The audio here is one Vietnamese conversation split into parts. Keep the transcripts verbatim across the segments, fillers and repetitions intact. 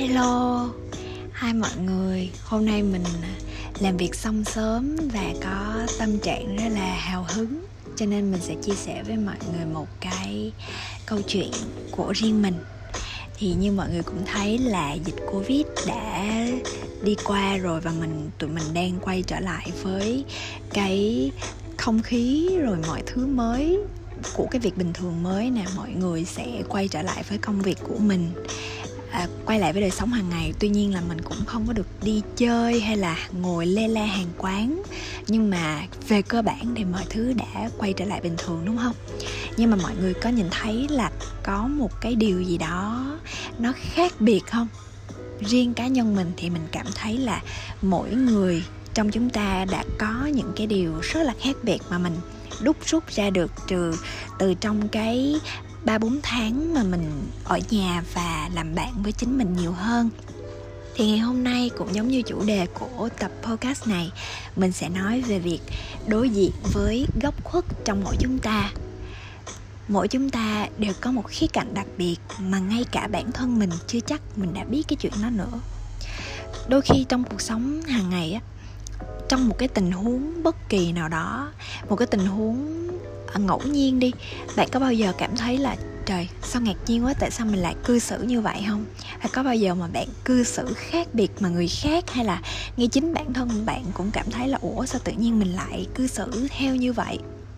Hello, hai mọi người. Hôm nay mình làm việc xong sớm và có tâm trạng rất là hào hứng, cho nên mình sẽ chia sẻ với mọi người một cái câu chuyện của riêng mình. Thì như mọi người cũng thấy là dịch Covid đã đi qua rồi, và mình tụi mình đang quay trở lại với cái không khí rồi mọi thứ mới của cái việc bình thường mới nè. Mọi người sẽ quay trở lại với công việc của mình, à, quay lại với đời sống hàng ngày. Tuy nhiên là mình cũng không có được đi chơi hay là ngồi lê la hàng quán, nhưng mà về cơ bản thì mọi thứ đã quay trở lại bình thường, đúng không? Nhưng mà mọi người có nhìn thấy là có một cái điều gì đó nó khác biệt không? Riêng cá nhân mình thì mình cảm thấy là mỗi người trong chúng ta đã có những cái điều rất là khác biệt mà mình đúc rút ra được từ, từ trong cái ba bốn tháng mà mình ở nhà và làm bạn với chính mình nhiều hơn. Thì ngày hôm nay cũng giống như chủ đề của tập podcast này, mình sẽ nói về việc đối diện với góc khuất trong mỗi chúng ta. Mỗi chúng ta đều có một khía cạnh đặc biệt mà ngay cả bản thân mình chưa chắc mình đã biết cái chuyện đó nữa. Đôi khi trong cuộc sống hàng ngày á, trong một cái tình huống bất kỳ nào đó, một cái tình huống ngẫu nhiên đi, bạn có bao giờ cảm thấy là trời, sao ngạc nhiên quá, tại sao mình lại cư xử như vậy không? Hay có bao giờ mà bạn cư xử khác biệt mà người khác, hay là ngay chính bản thân bạn cũng cảm thấy là ủa sao tự nhiên mình lại cư xử theo như vậy?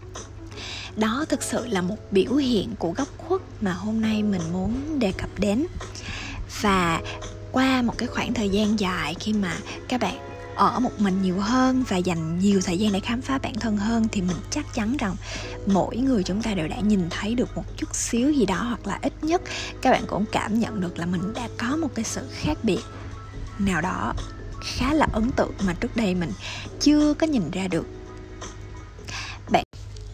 Đó thực sự là một biểu hiện của góc khuất mà hôm nay mình muốn đề cập đến. Và qua một cái khoảng thời gian dài khi mà các bạn ở một mình nhiều hơn và dành nhiều thời gian để khám phá bản thân hơn, thì mình chắc chắn rằng mỗi người chúng ta đều đã nhìn thấy được một chút xíu gì đó, hoặc là ít nhất các bạn cũng cảm nhận được là mình đã có một cái sự khác biệt nào đó khá là ấn tượng mà trước đây mình chưa có nhìn ra được. Bạn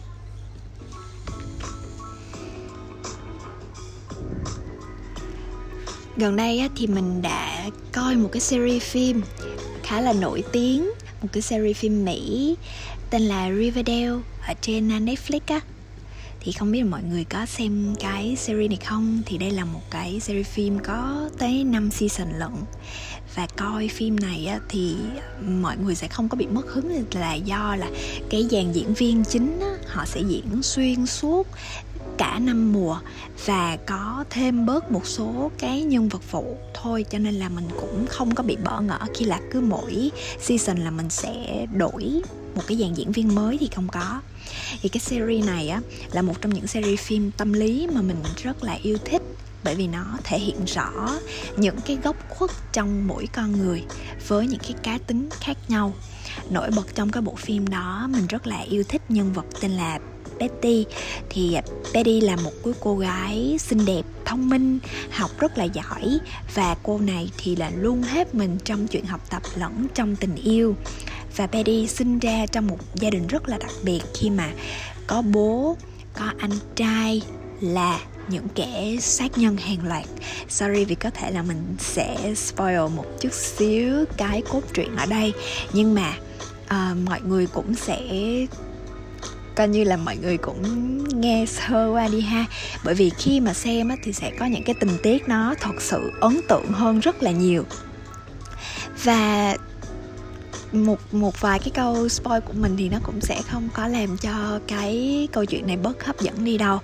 Gần đây á, thì mình đã coi một cái series phim khá là nổi tiếng, một cái series phim Mỹ tên là Riverdale ở trên Netflix á. Thì không biết là mọi người có xem cái series này không? Thì đây là một cái series phim có tới năm season lận. Và coi phim này á, thì mọi người sẽ không có bị mất hứng, là do là cái dàn diễn viên chính á, họ sẽ diễn xuyên suốt cả năm mùa và có thêm bớt một số cái nhân vật phụ thôi, cho nên là mình cũng không có bị bỡ ngỡ khi là cứ mỗi season là mình sẽ đổi một cái dàn diễn viên mới, thì không có. Thì cái series này á là một trong những series phim tâm lý mà mình rất là yêu thích, bởi vì nó thể hiện rõ những cái góc khuất trong mỗi con người với những cái cá tính khác nhau. Nổi bật trong cái bộ phim đó, mình rất là yêu thích nhân vật tên là Betty. Thì Betty là một cái cô gái xinh đẹp, thông minh, học rất là giỏi, và cô này thì là luôn hết mình trong chuyện học tập lẫn trong tình yêu. Và Betty sinh ra trong một gia đình rất là đặc biệt, khi mà có bố, có anh trai là những kẻ sát nhân hàng loạt. Sorry vì có thể là mình sẽ spoil một chút xíu cái cốt truyện ở đây, nhưng mà uh, mọi người cũng sẽ coi như là mọi người cũng nghe sơ qua đi ha. Bởi vì khi mà xem á, thì sẽ có những cái tình tiết nó thật sự ấn tượng hơn rất là nhiều. Và một, một vài cái câu spoil của mình thì nó cũng sẽ không có làm cho cái câu chuyện này bớt hấp dẫn đi đâu.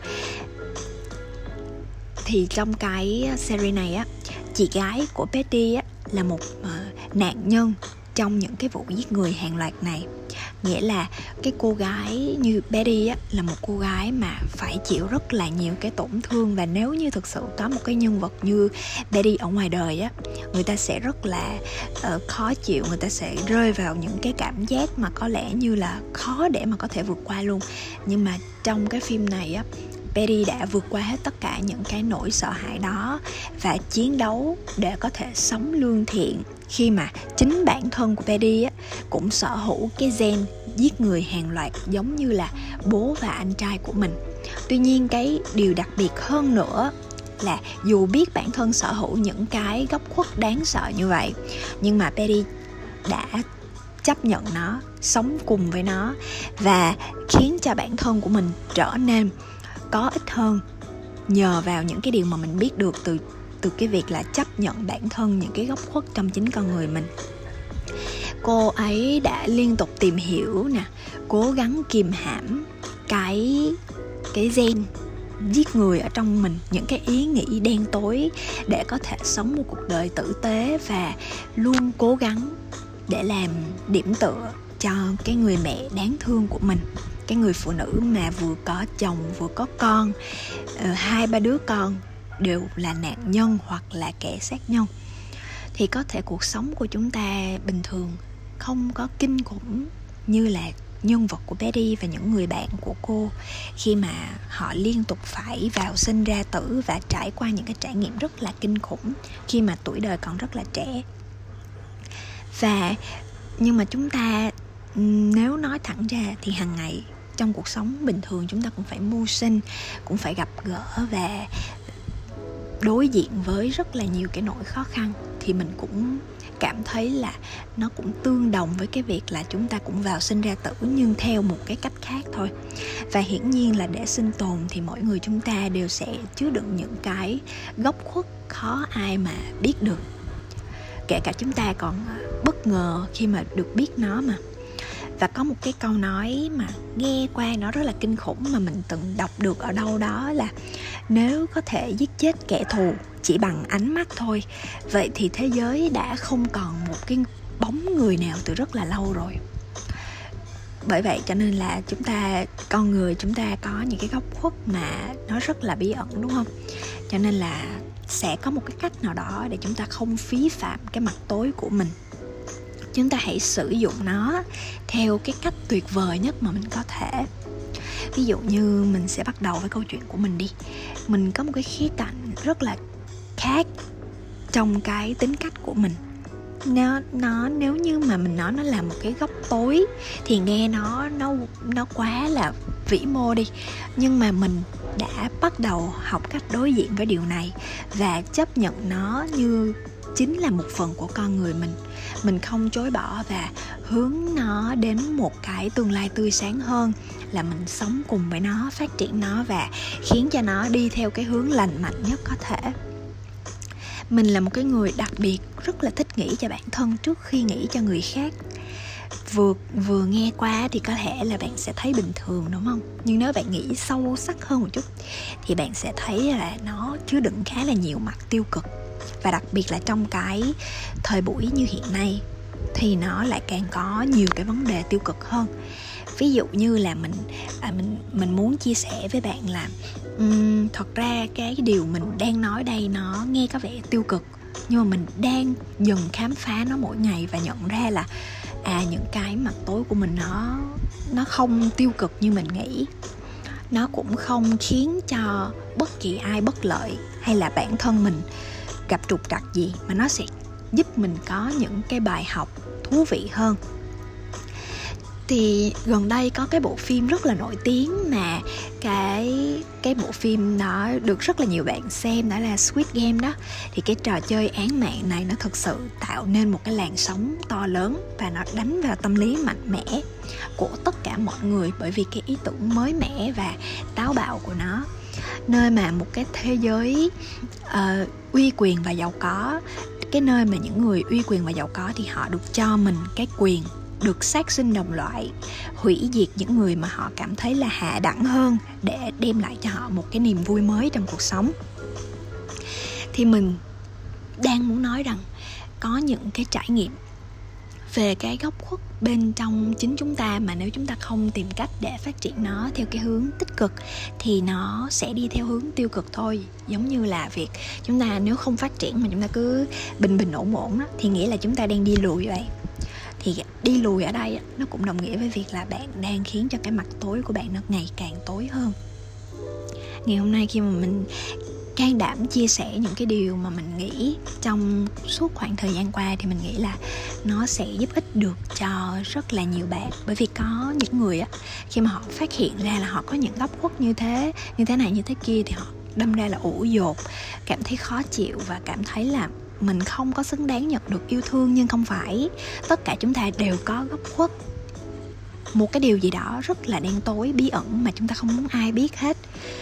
Thì trong cái series này á, chị gái của Betty á là một uh, nạn nhân trong những cái vụ giết người hàng loạt này. Nghĩa là cái cô gái như Betty á là một cô gái mà phải chịu rất là nhiều cái tổn thương. Và nếu như thực sự có một cái nhân vật như Betty ở ngoài đời á, người ta sẽ rất là uh, khó chịu, người ta sẽ rơi vào những cái cảm giác mà có lẽ như là khó để mà có thể vượt qua luôn. Nhưng mà trong cái phim này á, Betty đã vượt qua hết tất cả những cái nỗi sợ hãi đó và chiến đấu để có thể sống lương thiện, khi mà chính bản thân của Betty á, cũng sở hữu cái gen giết người hàng loạt giống như là bố và anh trai của mình. Tuy nhiên cái điều đặc biệt hơn nữa là dù biết bản thân sở hữu những cái góc khuất đáng sợ như vậy, nhưng mà Betty đã chấp nhận nó, sống cùng với nó và khiến cho bản thân của mình trở nên có ích hơn nhờ vào những cái điều mà mình biết được từ từ cái việc là chấp nhận bản thân những cái góc khuất trong chính con người mình. Cô ấy đã liên tục tìm hiểu nè, cố gắng kìm hãm cái cái gen giết người ở trong mình, những cái ý nghĩ đen tối để có thể sống một cuộc đời tử tế, và luôn cố gắng để làm điểm tựa cho cái người mẹ đáng thương của mình, cái người phụ nữ mà vừa có chồng vừa có con, hai ba đứa con đều là nạn nhân hoặc là kẻ sát nhân. Thì có thể cuộc sống của chúng ta bình thường không có kinh khủng như là nhân vật của Betty và những người bạn của cô, khi mà họ liên tục phải vào sinh ra tử và trải qua những cái trải nghiệm rất là kinh khủng khi mà tuổi đời còn rất là trẻ. Và nhưng mà chúng ta, nếu nói thẳng ra thì hàng ngày trong cuộc sống bình thường chúng ta cũng phải mưu sinh, cũng phải gặp gỡ và đối diện với rất là nhiều cái nỗi khó khăn. Thì mình cũng cảm thấy là nó cũng tương đồng với cái việc là chúng ta cũng vào sinh ra tử, nhưng theo một cái cách khác thôi. Và hiển nhiên là để sinh tồn thì mỗi người chúng ta đều sẽ chứa đựng những cái góc khuất khó ai mà biết được. Kể cả chúng ta còn bất ngờ khi mà được biết nó mà. Và có một cái câu nói mà nghe qua nó rất là kinh khủng mà mình từng đọc được ở đâu đó là: nếu có thể giết chết kẻ thù chỉ bằng ánh mắt thôi, vậy thì thế giới đã không còn một cái bóng người nào từ rất là lâu rồi. Bởi vậy cho nên là chúng ta, con người chúng ta có những cái góc khuất mà nó rất là bí ẩn, đúng không? Cho nên là sẽ có một cái cách nào đó để chúng ta không phí phạm cái mặt tối của mình. Chúng ta hãy sử dụng nó theo cái cách tuyệt vời nhất mà mình có thể. Ví dụ như mình sẽ bắt đầu với câu chuyện của mình đi. Mình có một cái khía cạnh rất là khác trong cái tính cách của mình. Nó, nó nếu như mà mình nói nó là một cái góc tối thì nghe nó nó nó quá là vĩ mô đi. Nhưng mà mình đã bắt đầu học cách đối diện với điều này và chấp nhận nó như chính là một phần của con người mình. Mình không chối bỏ và hướng nó đến một cái tương lai tươi sáng hơn, là mình sống cùng với nó, phát triển nó và khiến cho nó đi theo cái hướng lành mạnh nhất có thể. Mình là một cái người đặc biệt rất là thích nghĩ cho bản thân trước khi nghĩ cho người khác. Vừa, vừa nghe qua thì có thể là bạn sẽ thấy bình thường, đúng không? Nhưng nếu bạn nghĩ sâu sắc hơn một chút thì bạn sẽ thấy là nó chứa đựng khá là nhiều mặt tiêu cực. Và đặc biệt là trong cái thời buổi như hiện nay thì nó lại càng có nhiều cái vấn đề tiêu cực hơn. Ví dụ như là mình à, mình mình muốn chia sẻ với bạn là um, thật ra cái điều mình đang nói đây nó nghe có vẻ tiêu cực, nhưng mà mình đang dần khám phá nó mỗi ngày và nhận ra là à những cái mặt tối của mình nó nó không tiêu cực như mình nghĩ. Nó cũng không khiến cho bất kỳ ai bất lợi hay là bản thân mình gặp trục trặc gì, mà nó sẽ giúp mình có những cái bài học thú vị hơn. Thì gần đây có cái bộ phim rất là nổi tiếng mà cái cái bộ phim đó được rất là nhiều bạn xem, đó là Squid Game đó. Thì cái trò chơi án mạng này nó thực sự tạo nên một cái làn sóng to lớn và nó đánh vào tâm lý mạnh mẽ của tất cả mọi người, bởi vì cái ý tưởng mới mẻ và táo bạo của nó. Nơi mà một cái thế giới uh, uy quyền và giàu có, cái nơi mà những người uy quyền và giàu có thì họ được cho mình cái quyền được sát sinh đồng loại, hủy diệt những người mà họ cảm thấy là hạ đẳng hơn để đem lại cho họ một cái niềm vui mới trong cuộc sống. Thì mình đang muốn nói rằng có những cái trải nghiệm về cái góc khuất bên trong chính chúng ta mà nếu chúng ta không tìm cách để phát triển nó theo cái hướng tích cực thì nó sẽ đi theo hướng tiêu cực thôi. Giống như là việc chúng ta nếu không phát triển mà chúng ta cứ bình bình ổn ổn đó, thì nghĩa là chúng ta đang đi lùi vậy. Thì đi lùi ở đây nó cũng đồng nghĩa với việc là bạn đang khiến cho cái mặt tối của bạn nó ngày càng tối hơn. Ngày hôm nay khi mà mình can đảm chia sẻ những cái điều mà mình nghĩ trong suốt khoảng thời gian qua thì mình nghĩ là nó sẽ giúp ích được cho rất là nhiều bạn. Bởi vì có những người á, khi mà họ phát hiện ra là họ có những góc khuất như thế, như thế này như thế kia thì họ đâm ra là ủ dột, cảm thấy khó chịu và cảm thấy là mình không có xứng đáng nhận được yêu thương. Nhưng không phải, tất cả chúng ta đều có góc khuất, một cái điều gì đó rất là đen tối, bí ẩn mà chúng ta không muốn ai biết hết.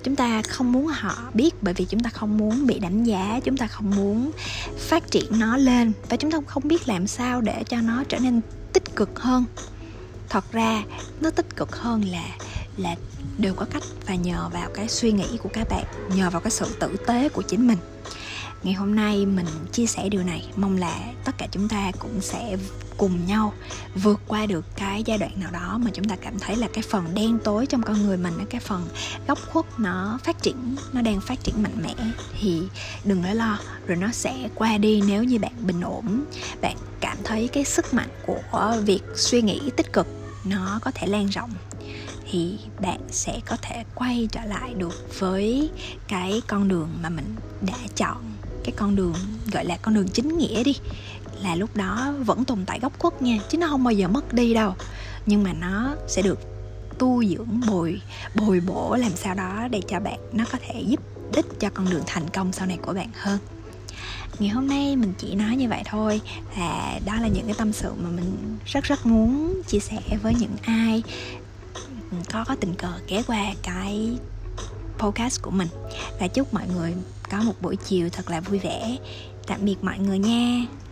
Chúng ta không muốn họ biết bởi vì chúng ta không muốn bị đánh giá, chúng ta không muốn phát triển nó lên, và chúng ta không biết làm sao để cho nó trở nên tích cực hơn. Thật ra nó tích cực hơn là là đều có cách, và nhờ vào cái suy nghĩ của các bạn, nhờ vào cái sự tử tế của chính mình. Ngày hôm nay mình chia sẻ điều này, mong là tất cả chúng ta cũng sẽ cùng nhau vượt qua được cái giai đoạn nào đó mà chúng ta cảm thấy là cái phần đen tối trong con người mình, cái phần góc khuất nó phát triển, nó đang phát triển mạnh mẽ. Thì đừng có lo, rồi nó sẽ qua đi nếu như bạn bình ổn, bạn cảm thấy cái sức mạnh của việc suy nghĩ tích cực nó có thể lan rộng, thì bạn sẽ có thể quay trở lại được với cái con đường mà mình đã chọn, cái con đường gọi là con đường chính nghĩa đi. Là lúc đó vẫn tồn tại góc khuất nha, chứ nó không bao giờ mất đi đâu, nhưng mà nó sẽ được tu dưỡng, bồi bồi bổ làm sao đó để cho bạn, nó có thể giúp ích cho con đường thành công sau này của bạn hơn. Ngày hôm nay mình chỉ nói như vậy thôi, và đó là những cái tâm sự mà mình rất rất muốn chia sẻ với những ai có tình cờ ghé qua cái podcast của mình. Và chúc mọi người có một buổi chiều thật là vui vẻ. Tạm biệt mọi người nha.